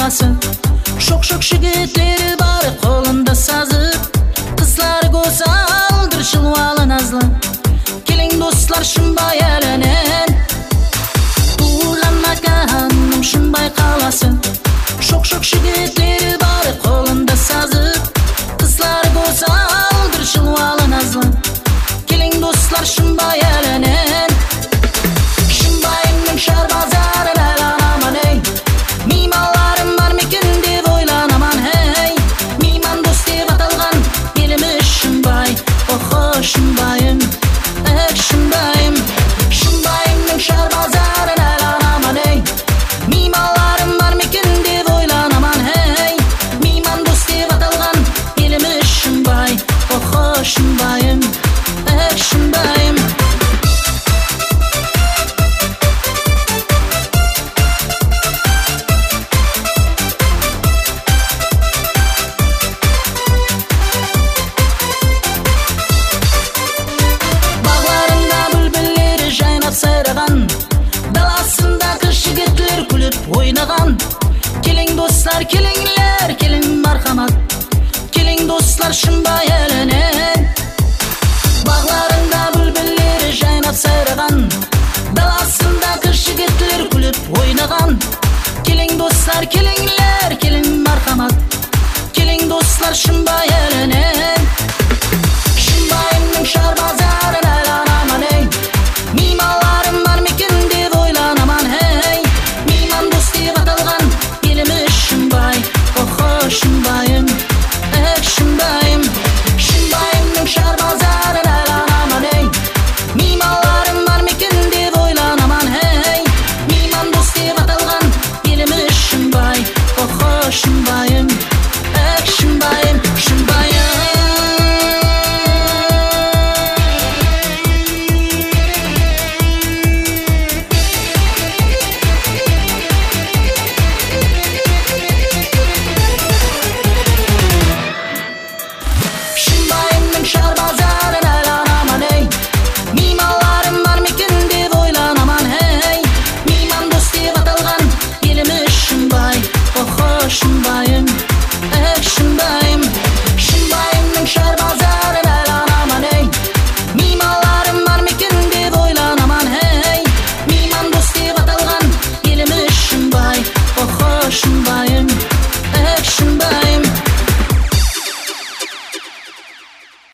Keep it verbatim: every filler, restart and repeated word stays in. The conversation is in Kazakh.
қаласы. Шоқ-шоқ жігіттері бар қолында сазы, қызлары көзал бір жылуалы назлы. Келің достар Шымбай әлінен, туған мекенім Шымбай қаласы. Шоқ-шоқ жігіттері бар қолында сазы, қызлары көзал бір жылуалы назлы. Келің достар Шымбай әлінен, Шымбайымның шар базарын әланаман ей. Мейманларым бар мекен деп ойланаман ей. Мейман дос деп аталған еліміз Шымбай. Охо Шымбайым, әк Шымбайым. Шымбайымның шар базарын әланаман ей. Мейманларым бар мекен деп ойланаман ей. Мейман дос деп аталған еліміз Шымбай. Охо Шымбайым, әк Шымбайым. Сайраған, даласында қыз жігітлер күліп ойнаған. Келің достар, келіңлер, келің мархамат. Келің достар Шымбай әлінен, бағларында бүлбілері жайнап сайраған. Даласында қыз жігітлер күліп ойнаған. Келің достар, келіңлер, келің мархамат. Келің достар Шымбай әлінен, Шымбайымның шар базарын әланаман ей. Мейманларым бар мекен деп ойланаман ей. Мейман дос деп аталған еліміз Шымбай. Охо Шымбайым, әк Шымбайым. Шымбайымның шар базарын әланаман ей. Мейманларым бар мекен деп ойланаман ей. Мейман дос деп аталған еліміз Шымбай. Охо Шымбайым, әк Шымбайым, Шымбайым. Шар базарын әланаман ей. Мейманларым бар мекен деп ойланаман ей. Мейман дос деп аталған еліміз Шымбай. Охо Шымбайым, әк Шымбайым. Шымбайымның шар базарын әланаман ей. Мейманларым бар мекен деп ойланаман ей. Мейман дос деп аталған еліміз Шымбай. Охо Шымбайым, әк Шымбайым.